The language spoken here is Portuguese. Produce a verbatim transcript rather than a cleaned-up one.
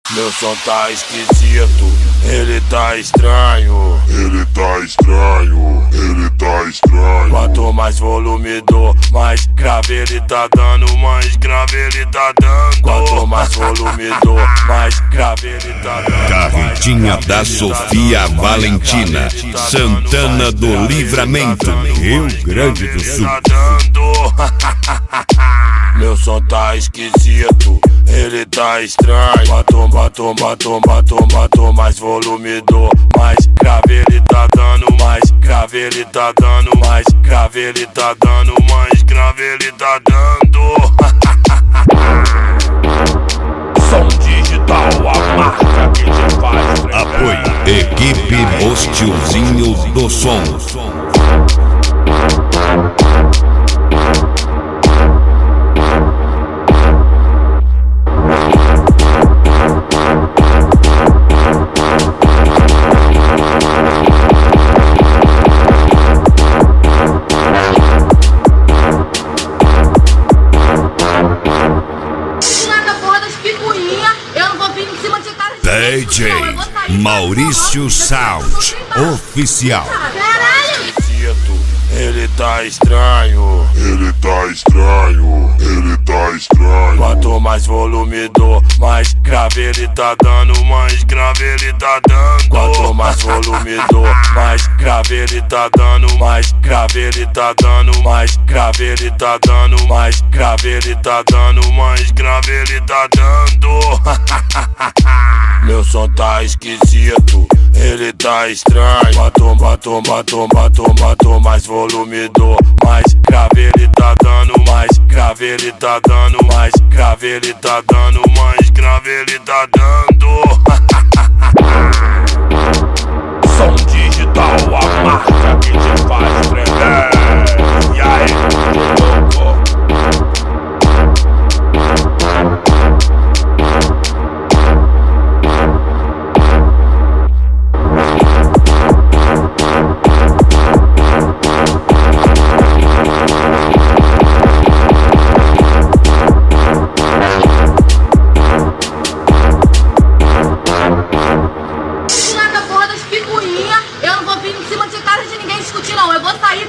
Meu som tá esquisito, ele tá estranho. Ele tá estranho, ele tá estranho. Quanto mais volume dou, mais grave ele tá dando, mais grave ele tá dando. Quanto mais volume dou, mais grave ele tá dando. Carretinha da Sofia Valentina, Santana do Livramento, Rio Grande do Sul. Meu som tá esquisito, ele tá estranho. Quanto, quanto, quanto, quanto, quanto mais volume dou, mais grave ele tá dando, mais grave ele tá dando, mais grave ele tá dando, mais grave ele tá dando. Som digital, a marca que te faz tremer. Apoio Equipe Os Tiozinhos do Som. D J Maurício Sound Oficial. Ele tá estranho, ele tá estranho, ele tá estranho. Quanto mais volume dou, mais grave ele tá dando, mais grave ele tá dando. Quanto mais volume dou, mais grave ele tá dando, mais grave ele tá dando, mais grave ele tá dando, mais grave ele tá dando, mais grave ele tá dando. Meu som tá esquisito, ele tá estranho. Quanto, quanto, quanto, quanto, quanto mais volume dou, mais grave ele tá dando, mais grave ele tá dando, mais grave ele tá dando, mais grave ele tá dando. Som digital, a marca que te faz tremer. E aí, louco? Eu não vou vir em cima de casa de ninguém discutir, não. Eu vou sair